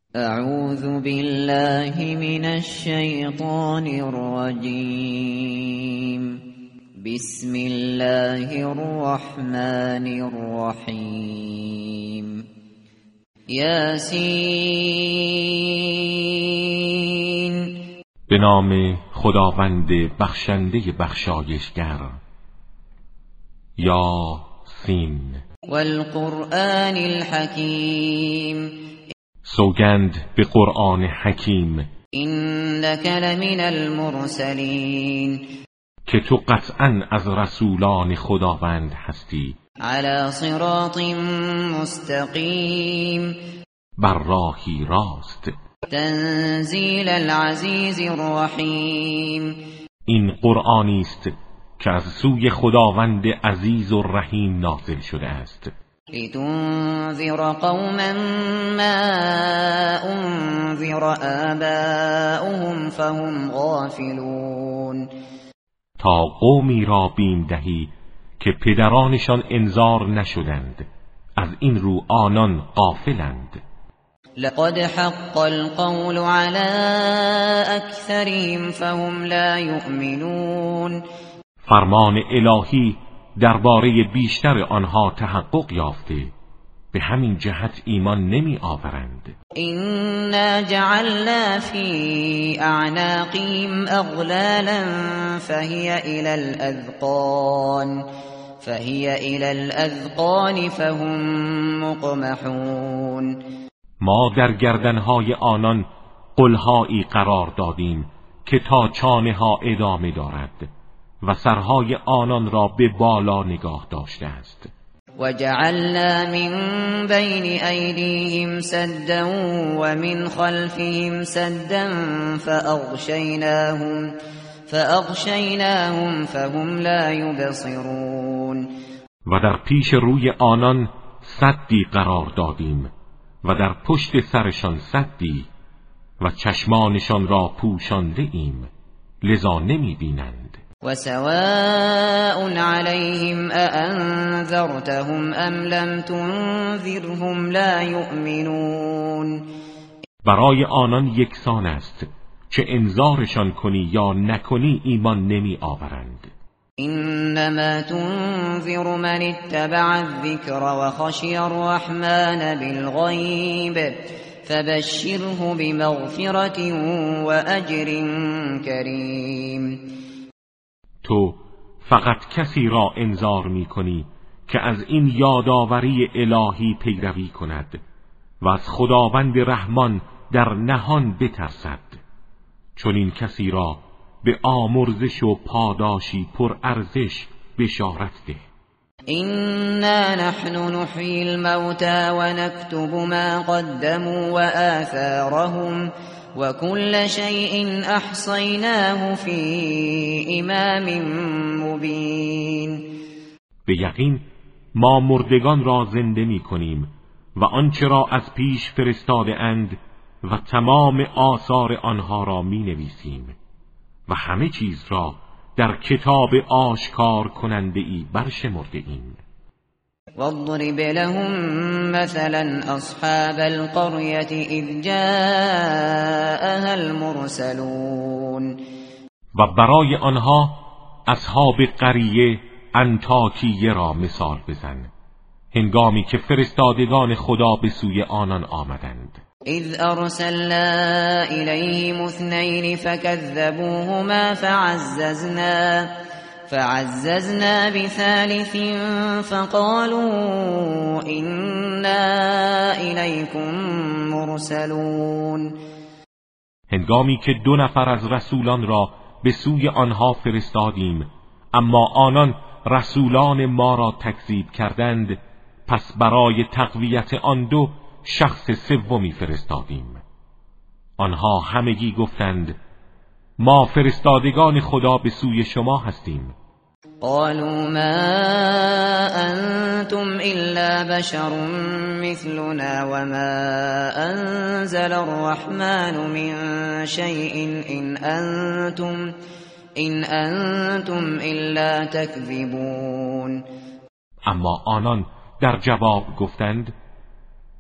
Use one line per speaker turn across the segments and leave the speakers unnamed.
اعوذ بالله من الشیطان الرجیم. بسم الله الرحمن الرحیم. یاسین.
به نام خداوند بخشنده بخشایشگر. یاسین.
والقرآن الحکیم.
سوگند به قرآن حکیم.
انک لمن المرسلین.
که تو قطعا از رسولان خداوند هستی.
علی صراط مستقیم.
بر راهی راست.
تنزیل العزیز الرحیم.
این قرآنی است که از سوی خداوند عزیز و رحیم نازل شده است.
لتنذر قوما ما انذر آباؤهم فهم غافلون.
تا قومی را بیم دهی که پدرانشان انذار نشدند، از این رو آنان غافلند.
لقد حق القول على اکثرهم فهم لا یؤمنون.
فرمان الهی درباره بیشتر آنها تحقق یافته، به همین جهت ایمان نمی آورند.
إنا جعلنا في أعناقهم أغلالا فهي إلى الأذقان فهم مقمحون.
ما در گردنهای آنان قلهایی قرار دادیم که تا چانه ها ادامه دارد و سرهای آنان را به بالا نگاه داشته است.
وجعلنا من بين أيديهم سدا ومن خلفهم سدا فأغشيناهم فهم لا يبصرون.
و در پیش روی آنان سدی قرار دادیم و در پشت سرشان سدی و چشمانشان را پوشانده ایم، لذا نمی بینند.
وسواء عليهم أأنذرتهم أم لم تنذرهم لا يؤمنون.
برای آنان یکسان است چه انذارشان کنی یا نکنی ایمان نمی آورند.
انما تنذر من اتبع الذکر وخشی الرحمن بالغیب فبشره بمغفرة وأجر کریم.
تو فقط کسی را انذار می کنی که از این یادآوری الهی پیروی کند و از خداوند رحمان در نهان بترسد. چون این کسی را به آمرزش و پاداشی پر ارزش بشارت ده.
إنا نحن نحيي الموتى ونكتب ما قدموا وآثارهم وكل شيء أحصيناه في إمام مبين.
به یقین ما مردگان را زنده می کنیم و آنچه را از پیش فرستاده اند و تمام آثار آنها را می نویسیم و همه چیز را در کتاب آشکار کننده ای برشمرده ایم.
واضرب لهم مثلا اصحاب القرية اذ جاءها المرسلون.
و برای آنها اصحاب قریه انطاکیه را مثال بزن، هنگامی که فرستادگان خدا به سوی آنان آمدند.
اذ ارسلنا الیهم اثنین فکذبوهما فعززنا بثالث فقالوا انا الیکم مرسلون.
هنگامی که 2 نفر از رسولان را به سوی آنها فرستادیم اما آنان رسولان ما را تکذیب کردند، پس برای تقویت آن 2 شخص سومی فرستادیم. آنها همگی گفتند ما فرستادگان خدا به سوی شما هستیم.
قالوا ما انتم الا بشر مثلنا وما انزل الرحمن من شيء ان انتم الا تكذبون.
اما آنان در جواب گفتند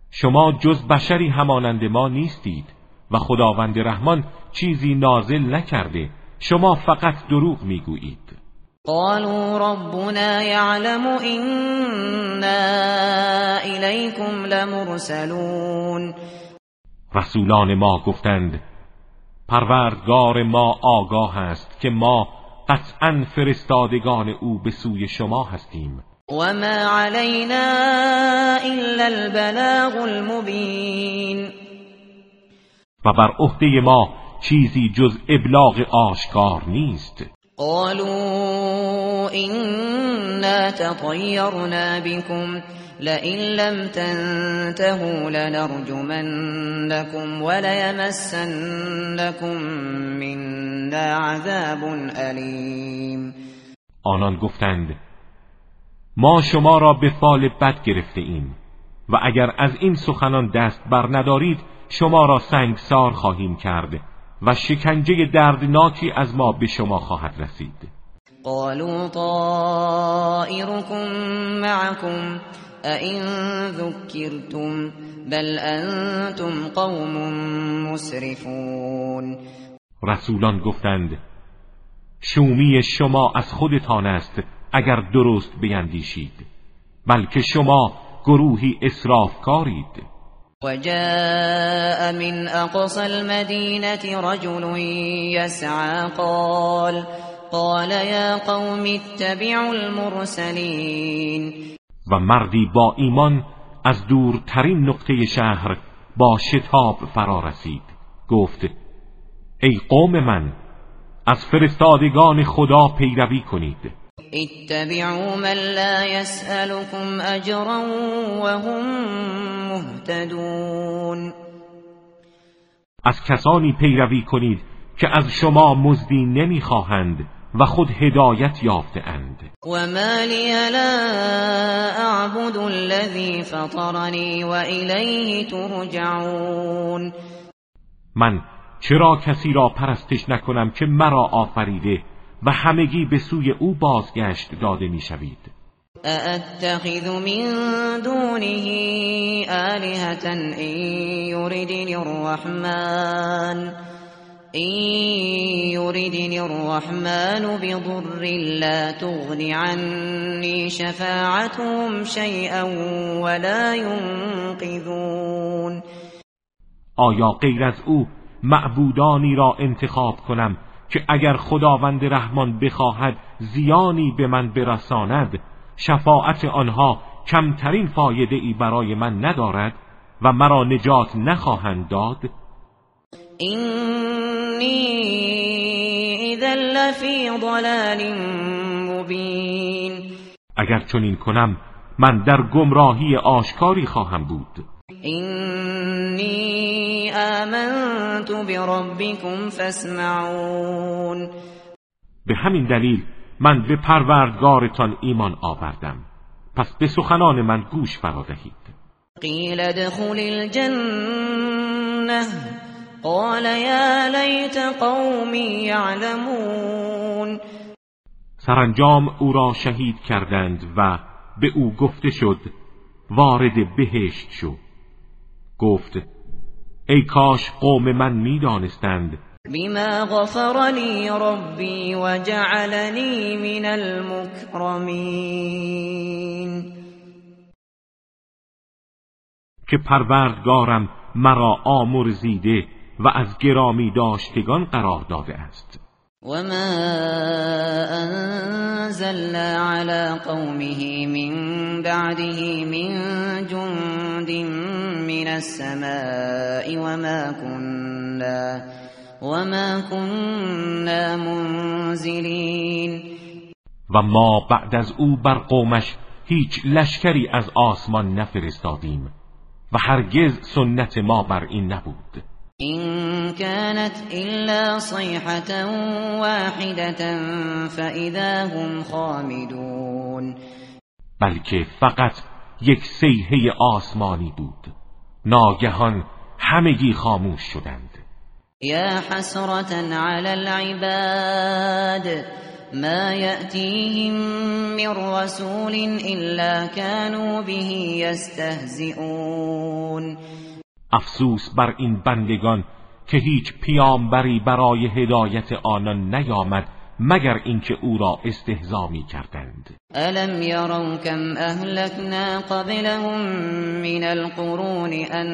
شما جز بشری همانند ما نیستید و خداوند رحمان چیزی نازل نکرده، شما فقط دروغ میگویید.
قالوا ربنا يعلم إنا إليكم لمرسلون.
رسولان ما گفتند پروردگار ما آگاه است که ما قطعاً فرستادگان او به سوی شما هستیم.
وما علينا إلا البلاغ المبين.
و بر عهده ما چیزی جز ابلاغ آشکار نیست.
قالوا إنا تطيرنا بكم لئن لم تنتهوا لنرجمنكم وليمسنكم منا عذاب أليم.
آنان گفتند ما شما را به فال بد گرفته ایم و اگر از این سخنان دست بر ندارید شما را سنگسار خواهیم کرد و شکنجه دردناکی از ما به شما خواهد رسید.
قالوا طائركم معكم أئن ذكرتم بل أنتم قوم مسرفون.
رسولان گفتند شومی شما از خودتان است اگر درست بیندیشید، بلکه شما گروهی اسرافکارید.
وجاء من أقصى المدينة رجل يسعى قال يا قوم اتبعوا المرسلين.
و مردی با ایمان از دورترین نقطه شهر با شتاب فرا رسید، گفت ای قوم من از فرستادگان خدا پیروی کنید.
اتبعوا من لا يسألكم أجرا وهم مهتدون.
از کسانی پیروی کنید که از شما مزدی نمیخواهند و خود هدایت یافته اند.
وما لي لا أعبد الذي فطرني وإليه ترجعون.
من چرا کسی را پرستش نکنم که مرا آفریده و همگی به سوی او بازگشت داده میشوید.
أأتخذ من دونه آلهة إن يردني الرحمن بضر لا تغن عني شفاعتهم شيئا ولا ينقذون.
آیا غیر از او معبودانی را انتخاب کنم که اگر خداوند رحمان بخواهد زیانی به من برساند شفاعت آنها کمترین فایده ای برای من ندارد و مرا نجات نخواهند داد؟
اینی اذا لفی ضلال مبین.
اگر چنین کنم من در گمراهی آشکاری خواهم بود.
اینی آمنت بربکم فاسمعون.
به همین دلیل من به پروردگارتان ایمان آوردم، پس به سخنان من گوش فرا دهید.
قیل ادخل الجنة قال یا لیت قومی یعلمون.
سرانجام او را شهید کردند و به او گفته شد وارد بهشت شو. گفت ای کاش قوم من می‌دانستند.
بما غفر لی ربی و جعلنی من المکرمین.
که پروردگارم مرا آمرزیده و از گرامی داشتگان قرار داده است.
وما أنزلنا على قومه من بعده من جند من السماء وما كنا منزلين.
و ما بعد از او بر قومش هیچ لشکری از آسمان نفرستادیم و هرگز سنت ما بر این نبود.
إن كانت إلا صيحة واحدة فإذا هم خامدون.
بلکه فقط یک صیحه آسمانی بود، ناگهان همگی خاموش شدند.
یا حسرة على العباد ما يأتيهم من رسول إلا كانوا به يستهزئون.
افسوس بر این بندگان که هیچ پیامبری برای هدایت آنان نیامد مگر اینکه او را استهزا می‌کردند.
الم یروا کم اهلکنا قبلهم من القرون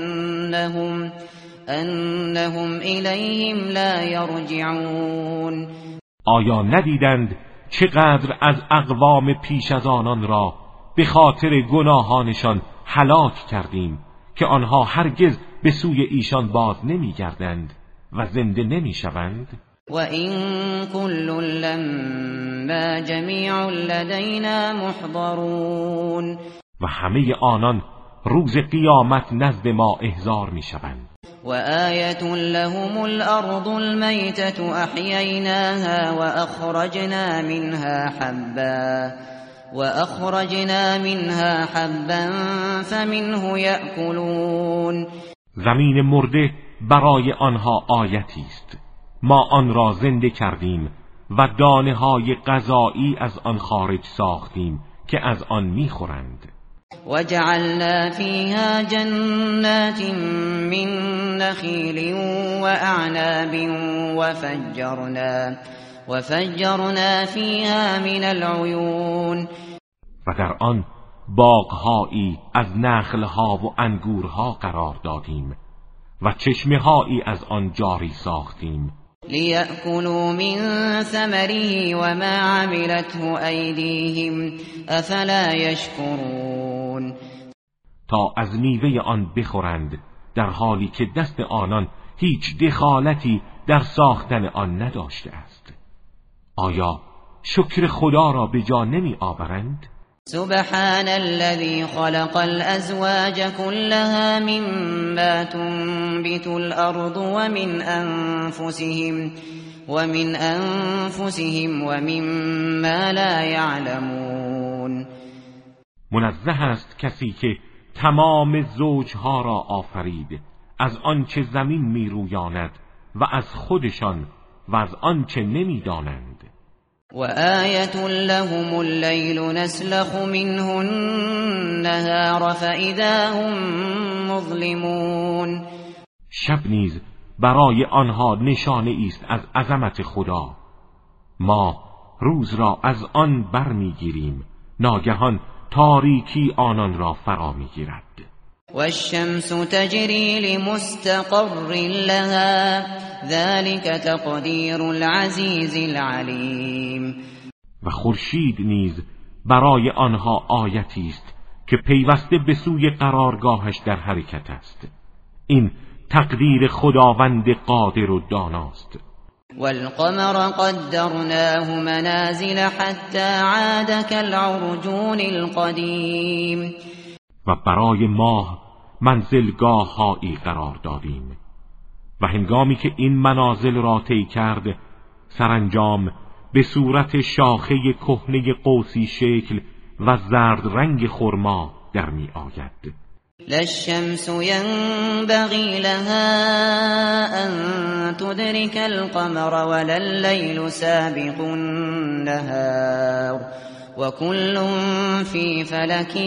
انهم الیهم لا یرجعون.
آیا ندیدند چقدر از اقوام پیش از آنان را به خاطر گناهانشان هلاک کردیم که آنها هرگز به سوی ایشان باز نمی‌گردند و زنده نمی‌شوند؟
و این کل لما جمیع لدینا محضرون.
و همه آنان روز قیامت نزد ما احضار می‌شوند.
و آیة لهم الارض المیتة احییناها وأخرجنا منها حبا فمنه یأکلون.
زمین مرده برای آنها آیتی است، ما آن را زنده کردیم و دانه‌های غذایی از آن خارج ساختیم که از آن می‌خورند.
وجعلنا فيها جنات من نخيل وأعناب وفجرنا فيها من العيون.
و در آن باغ‌هایی از نخل‌ها و انگورها قرار دادیم و چشمه‌هایی از آن جاری ساختیم.
لِيَأْكُلُوا مِنْ ثَمَرِهِ وَمَا عَمِلَتْهُ أَيْدِيهِمْ أَفَلَا يَشْكُرُونَ.
تا از میوه آن بخورند در حالی که دست آنان هیچ دخالتی در ساختن آن نداشته است. آیا شکر خدا را به جا نمی آورند؟
سبحان الذي خلق الأزواج كلها مما تنبت الأرض ومن أنفسهم ومما لا يعلمون.
منزه است کسی که تمام زوجها را آفرید، از آنچه زمین می رویاند و از خودشان و از آنچه نمی دانند.
وآية لهم الليل نسلخ منه النهار فإذا هم مظلمون.
شب نیز برای آنها نشانه است از عظمت خدا، ما روز را از آن برمیگیریم، ناگهان تاریکی آنان را فرا میگیرد.
والشمس تجری لمستقر لها ذلك تقدیر العزیز العلیم.
و خورشید نیز برای آنها آیتی است که پیوسته به سوی قرارگاهش در حرکت است، این تقدیر خداوند قادر و داناست.
والقمر قدرناه منازل حتى عاد كالعرجون القدیم.
و برای ماه منزلگاه‌هایی قرار دادیم و هنگامی که این منازل را طی کرد سرانجام به صورت شاخه کهنه قوسی شکل و زرد رنگ خرما در می آید.
لا الشمس ينبغي لها أن تدرك القمر ولا الليل سابق النهار وكل في فلك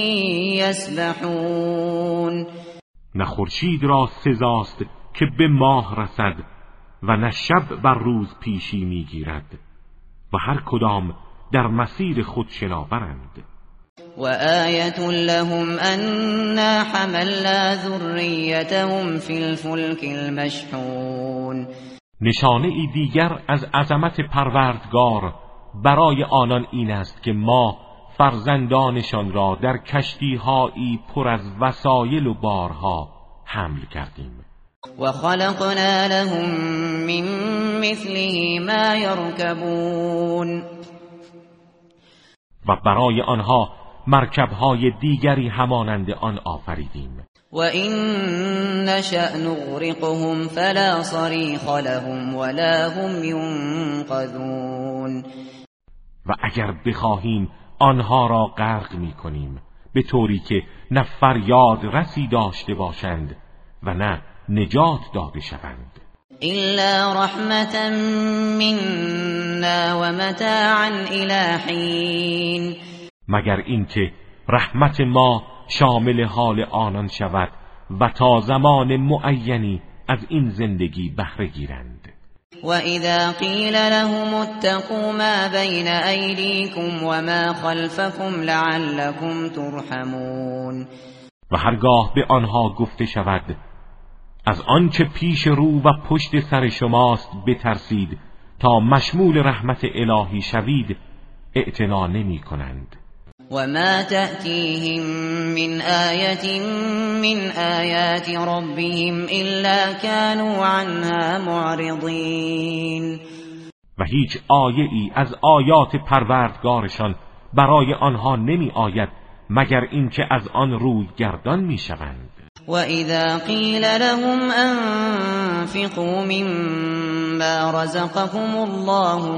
يسبحون.
نه خورشید را سزاست که به ماه رسد و نه شب بر روز پیشی میگیرد و هر کدام در مسیر خود شناورند.
وآية لهم أنا حملنا ذريتهم في الفلك المشحون.
نشانه ای دیگر از عظمت پروردگار برای آنان این است که ما فرزندانشان را در کشتی‌هایی پر از وسایل و بارها حمل کردیم.
و خلقنا لهم من مثله ما يركبون.
و برای آنها مرکب‌های دیگری همانند آن آفریدیم.
و این نشأ نغرقهم فلا صریخ لهم ولا هم ینقذون.
و اگر بخواهیم آنها را غرق می‌کنیم به طوری که نه فریاد رسی داشته باشند و نه نجات داده شوند.
إلا رحمة منا ومتاعا إلى حين.
مگر اینکه رحمت ما شامل حال آنان شود و تا زمان معینی از این زندگی بهره گیرند.
وَإِذَا قِيلَ لَهُمُ اتَّقُوا مَا بَيْنَ أَيْدِيكُمْ وَمَا خَلْفَكُمْ لَعَلَّكُمْ تُرْحَمُونَ.
و هرگاه به آنها گفته شود از آنچه پیش رو و پشت سر شماست بترسید تا مشمول رحمت الهی شوید، اعتنا نمی کنند.
وَمَا تَأْتِيهِمْ مِنْ آيَةٍ مِنْ آيَاتِ رَبِّهِمْ إِلَّا كَانُوا عَنْهَا مُعْرِضِينَ.
و هیچ آیه ای از آیات پروردگارشان برای آنها نمی آید مگر اینکه از آن روی گردان می شوند.
وَإِذَا قِيلَ لَهُمْ أَنفِقُوا مِمَّا رَزَقَكُمُ اللَّهُ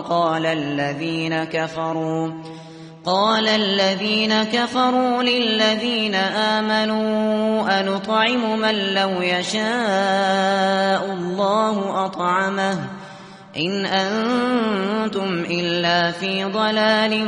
قال الذين كفروا للذين آمنوا أنطعم من لو يشاء الله أطعمه إن أنتم إلا في ضلال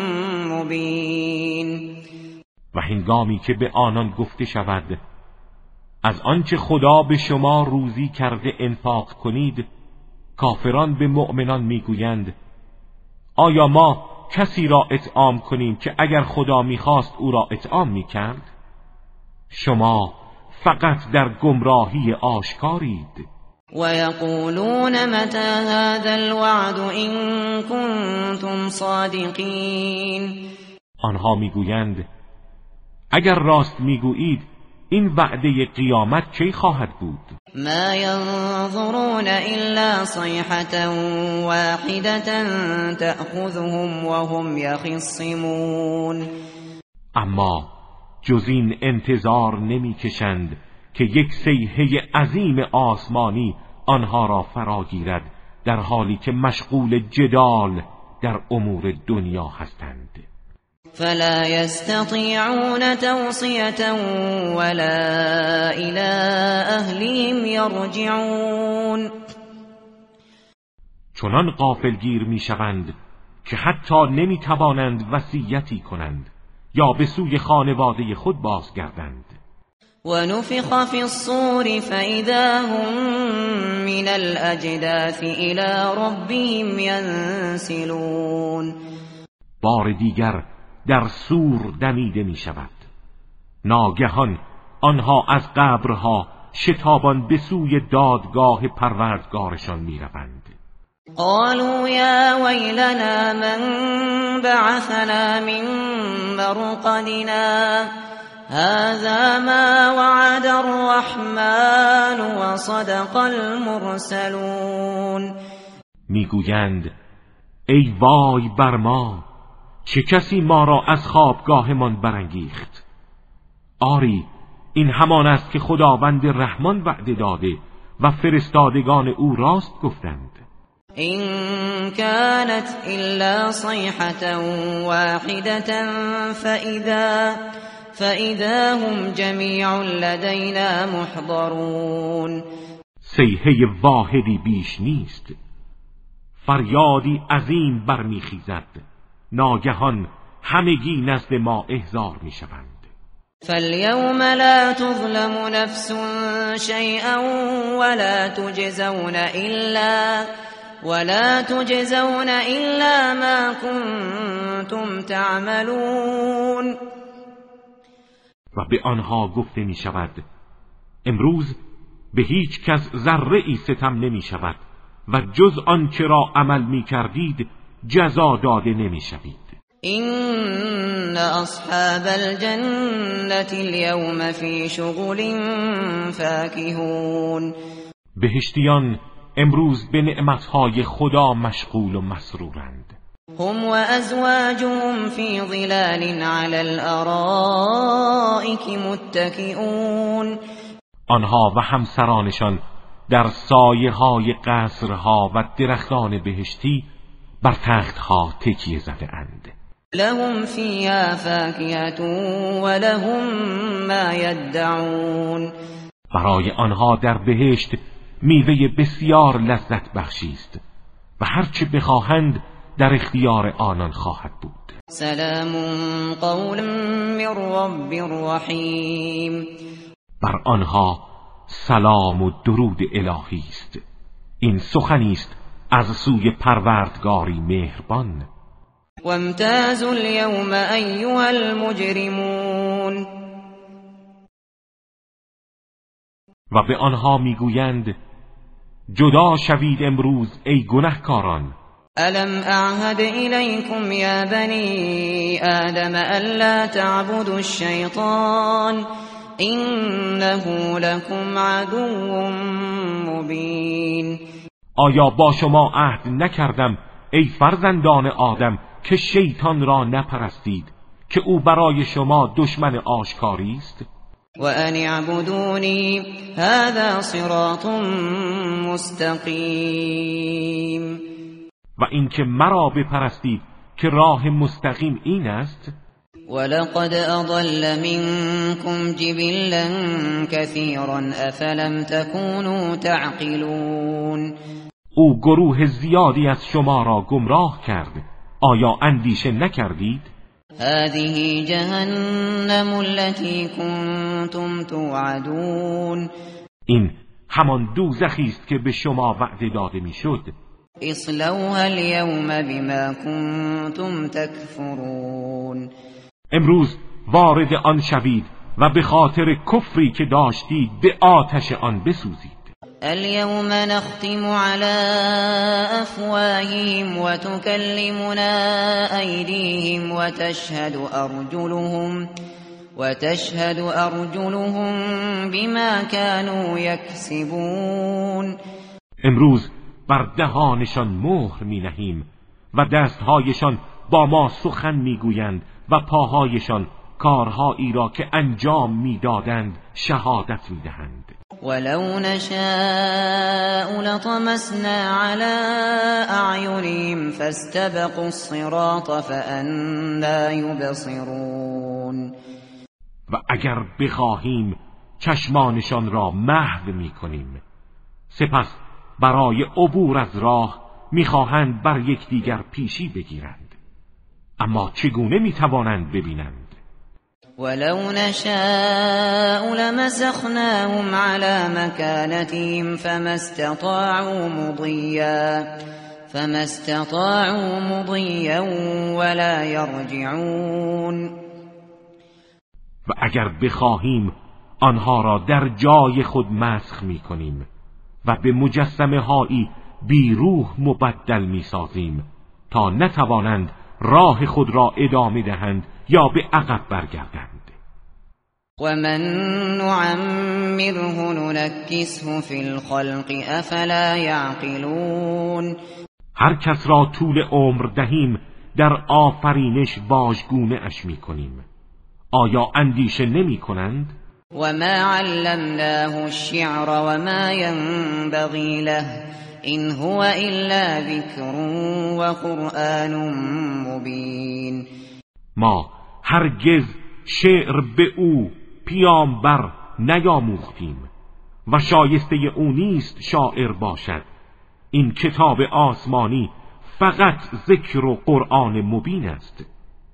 مبين.
و هنگامی که به آنان گفته شود از آنچه خدا به شما روزی کرده انفاق کنید، کافران به مؤمنان میگویند آیا ما کسی را اطعام کنیم که اگر خدا میخواست او را اطعام میکرد؟ شما فقط در گمراهی آشکارید.
و یقولون متى هذا الوعد این کنتم صادقین.
آنها میگویند اگر راست میگویید این وعده قیامت کی خواهد بود؟
ما ينظرون الا صيحة واحدة تأخذهم وهم يخصمون.
اما جز این انتظار نمیکشند که یک صیحه عظیم آسمانی آنها را فرا گیرد در حالی که مشغول جدال در امور دنیا هستند.
فلا يستطيعون توصية ولا إلى أهلهم يرجعون.
چنان غافلگیر میشوند که حتی نمیتوانند وصیتی کنند یا به سوی خانواده خود بازگردند.
ونفخ في الصور فإذا هم من الأجداث إلى ربهم ينسلون.
بار دیگر در سور دمیده می شود. ناگهان آنها از قبرها شتابان به سوی دادگاه پروردگارشان می روند.
قالوا یا ویلنا من بعثنا من مرقدنا هذا ما وعد الرحمن وصدق المرسلون. میگویند
ای وای بر ما، چه کسی ما را از خوابگاهمان برانگیخت؟ آری این همان است که خداوند رحمان وعده داده و فرستادگان او راست گفتند.
این كانت الا صیحة واحدة فاذا هم جمیع لدینا محضرون.
صیحه واحدی بیش نیست، فریادی عظیم برمیخیزد، ناگهان همگی نزد ما احضار میشوند.
فاليوم لا تظلم نفس شيئا ولا تجزون الا ما كنتم تعملون.
و به آنها گفته می شود امروز به هیچ کس ذره ای ستم نمی شود و جز آنچه را عمل می کردید جزا داده نمی شوید.
این اصحاب الجنة اليوم فی شغل فاکهون.
بهشتیان امروز به نعمتهای خدا مشغول و مسرورند.
هم و ازواجهم فی ظلال علی الارائک متکئون.
آنها و همسرانشان در سایه های قصرها و درختان بهشتی بر تختها تکیه زده اند.
لهم فیها فاکهة و لهم ما یدعون.
برای آنها در بهشت میوه بسیار لذت بخشی است و هرچه بخواهند در اختیار آنان خواهد بود.
سلام قولا من رب رحیم.
بر آنها سلام و درود الهی است. این سخنی است از سوی پروردگاری مهربان.
وامتازوا اليوم ایها المجرمون.
و به آنها میگویند جدا شوید امروز ای گنهکاران.
الم اعهد الیکم یا بنی آدم الا تعبدوا الشیطان انه لکم عدو مبین.
آیا با شما عهد نکردم ای فرزندان آدم که شیطان را نپرستید که او برای شما دشمن آشکاری است؟
و ان اعبدونی هذا صراط مستقیم.
و اینکه مرا بپرستید که راه مستقیم این است.
ولقد اضل منكم جبلا كثيرا افلم تكونوا تعقلون.
او گروه زیادی از شما را گمراه کرد، آیا اندیشه نکردید؟
هذه جهنم التي كنتم توعدون.
این همان دوزخی است که به شما وعده داده میشد.
اصلوها اليوم بما كنتم تكفرون.
امروز وارد آن شوید و به خاطر کفری که داشتید به آتش آن بسوزید.
اليوم نختم على افواههم وتكلمنا ايديهم وتشهد ارجلهم بما كانوا يكسبون.
امروز بر دهانشان مهر می نهیم و دستهایشان با ما سخن می گویند و پاهایشان کارهایی را که انجام می دادند شهادت می دهند.
ولو نشاء لطمسنا على اعینهم فاستبقوا الصراط فأنی یبصرون.
و اگر بخواهیم چشمانشان را محو می کنیم، سپس برای عبور از راه میخواهند بر یکدیگر پیشی بگیرند، اما چگونه میتوانند ببینند؟
ولو نشاء لمسخناهم على مكانتهم فما استطاعوا مضيا ولا يرجعون.
و اگر بخواهیم آنها را در جای خود مسخ میکنیم و به مجسمه هایی بی روح مبدل می سازیم تا نتوانند راه خود را ادامه دهند یا به عقب برگردند.
و من نعمره ننکسه فی الخلق افلا یعقلون.
هر کس را طول عمر دهیم در آفرینش واژگونه اش می کنیم، آیا اندیشه نمی کنند؟
و ما علمناه الشعر و ما ينبغي له این هو الا ذکر و قرآن مبین.
ما هرگز شعر به او پیامبر نیاموختیم و شایسته او نیست شاعر باشد. این کتاب آسمانی فقط ذکر و قرآن مبین است.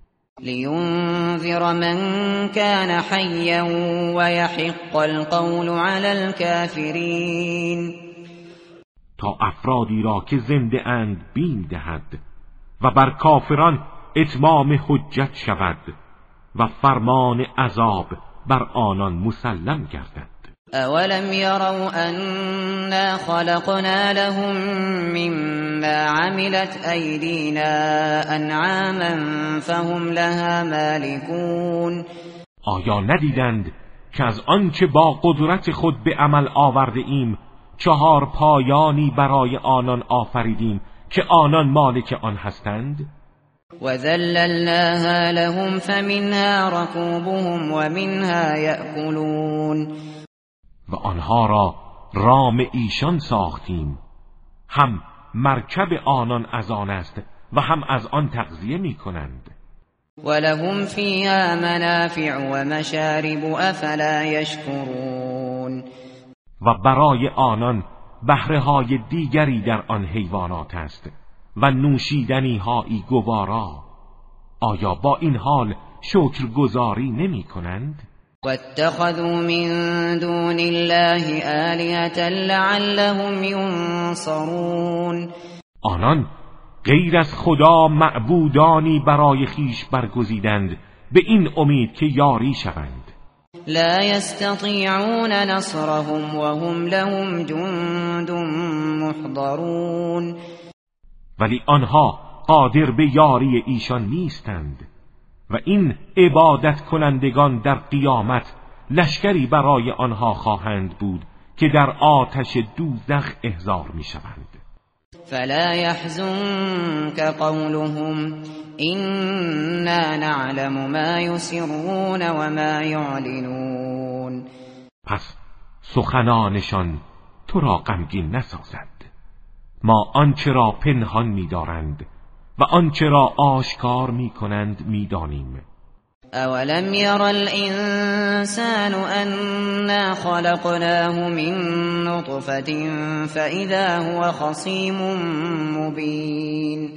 لینذر من کان حیا و یحق القول علی الکافرین.
تا افرادی را که زنده اند بیم دهد و بر کافران اتمام حجت شود و فرمان عذاب بر آنان مسلم گردد.
اولم یروا انا خلقنا لهم مما عملت ایدینا انعاما فهم لها مالکون.
آیا ندیدند که از آنچه با قدرت خود به عمل آورده ایم 4 پایانی برای آنان آفریدیم که آنان مالک آن هستند؟
و ذللناها لهم فمنها رکوبهم و منها یأکلون.
و آنها را رام ایشان ساختیم، هم مرکب آنان از آن است و هم از آن تغذیه می کنند.
و لهم فیها منافع و مشارب افلا یشکرون.
و برای آنان بهره‌های دیگری در آن حیوانات است و نوشیدنی‌هایی گوارا. آیا با این حال شکرگزاری نمی کنند؟
واتخذوا من دون الله آلهة لعلهم ینصرون.
آنان غیر از خدا معبودانی برای خیش برگزیدند به این امید که یاری شوند.
لا يستطيعون نصرهم وهم لهم جند محضرون.
ولی آنها قادر به یاری ایشان نیستند و این عبادت کنندگان در قیامت لشکری برای آنها خواهند بود که در آتش دوزخ احضار می شوند.
فلا يحزنك قولهم إنا نعلم ما يسرون وما يعلنون.
پس سخنانشان تو را غمگین نسازد. ما آنچه را پنهان می‌دارند و آنچه را آشکار می‌کنند می‌دانیم.
اولم ير الانسان انا خلقناه من نطفة فاذا هو خصيم مبين.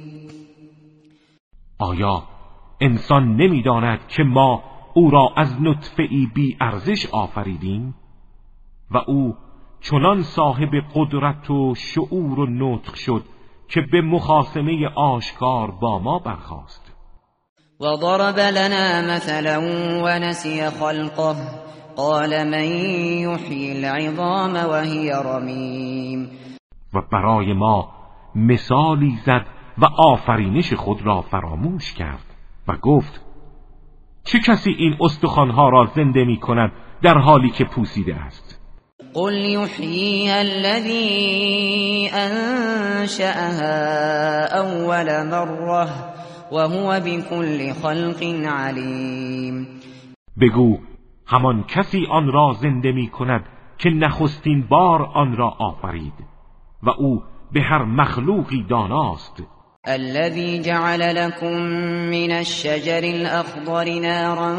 آیا انسان نمی‌داند که ما او را از نطفه‌ای بی ارزش آفریدیم و او چنان صاحب قدرت و شعور و نطق شد که به مخاصمه آشکار با ما برخاست.
وضرب لنا مثلا ونسي خلقه قال من يحيي العظام وهي رميم.
و برای ما مثالی زد و آفرینش خود را فراموش کرد و گفت چه کسی این استخوانها را زنده می کند در حالی که پوسیده است؟
قل يحييها الذي أنشأها أول مرة وهو بكل خلق علیم.
بگو همان کسی آن را زنده می کند که نخستین بار آن را آفرید و او به هر مخلوقی داناست.
الذي جعل لكم من الشجر الأخضر نارا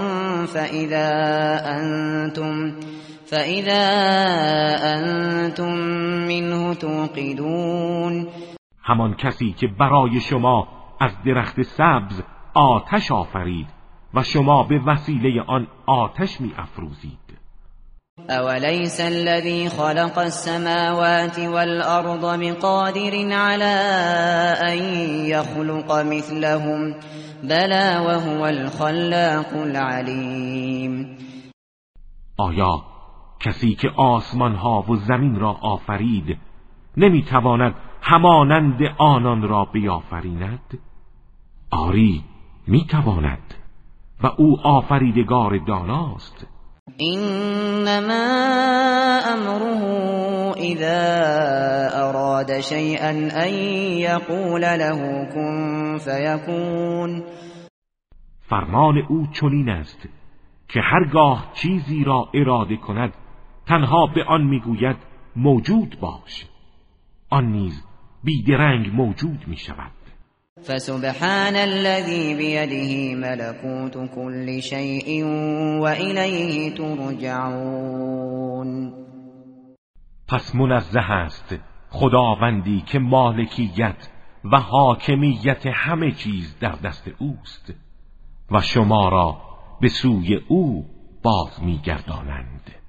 فإذا أنتم منه توقدون.
همان کسی که برای شما از درخت سبز آتش آفرید و شما به وسیله آن آتش می افروزید.
اولیس الذی خلق السماوات والارض بقادر على ان يخلق مثلهم بلی وهو الخلاق العلیم.
آیا کسی که آسمان ها و زمین را آفرید نمیتواند همانند آنان را بیافریند؟ آری میتواند و او آفریدگار داناست.
انما امره اذا اراد شیئا ان یقول له کن فیکون.
فرمان او چنین است که هرگاه چیزی را اراده کند تنها به آن میگوید موجود باش، آن نیز بیدرنگ موجود می شود.
فسبحان الذي بيده ملكوت كل شيء وإليه ترجعون.
پس منزه است خداوندی که مالکیت و حاکمیت همه چیز در دست اوست و شما را به سوی او باز می‌گردانند.